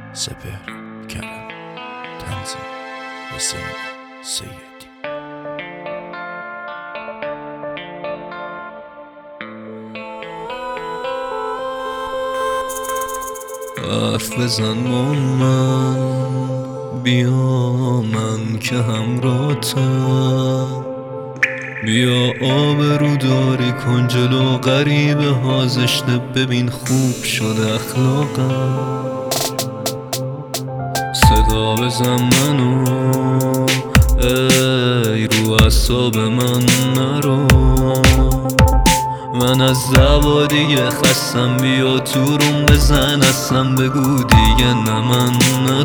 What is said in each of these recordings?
سپهر کرم تنظیم حسین سیدی. حرف بزن با من، بیا من که همراهتم، بیا آبرو داری کن جلو غریبه ها زشته، ببین خوب شده اخلاقم. صدا بزن منو ای رو اعصاب من نرو، من از دعوا دیگه خستم، بیا تو روم بزن اصلا، بگو دیگه نه من نه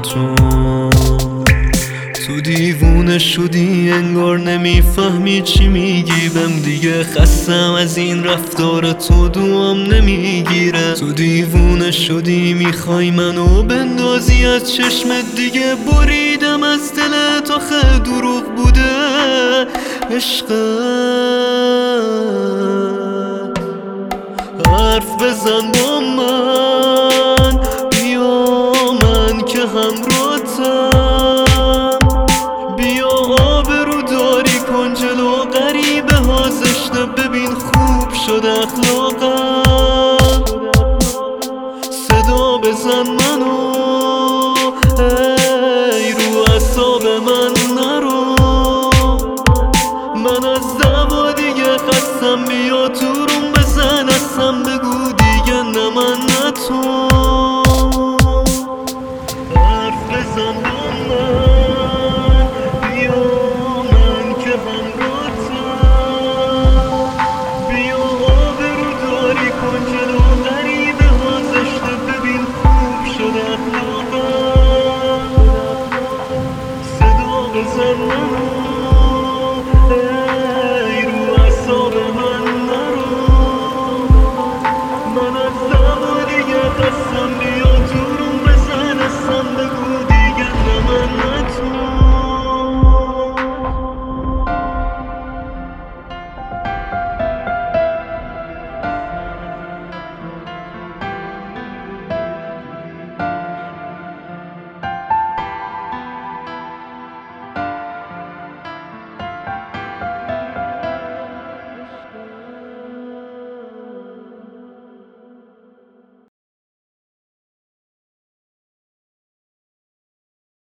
تو دیوونه شدی انگار نمیفهمی چی میگی، بهم دیگه خستم از این رفتار تو، دوام نمیگیره. تو دیوونه شدی میخوای منو بندازی از چشمت، دیگه بریدم از دلت، آخه دروغ بوده عشقت. حرف بزن با من، بیا من که همراهتم، بیا آبرو داری کن جلو غریبه ها زشته، ببین خوب شده اخلاقم. صدا بزن منو ای رو اعصاب من نرو، من از دعوا دیگه خستم، بیا تو روم بزن اصلا، بگو دیگه نه من نه تو. حرف بزن با من.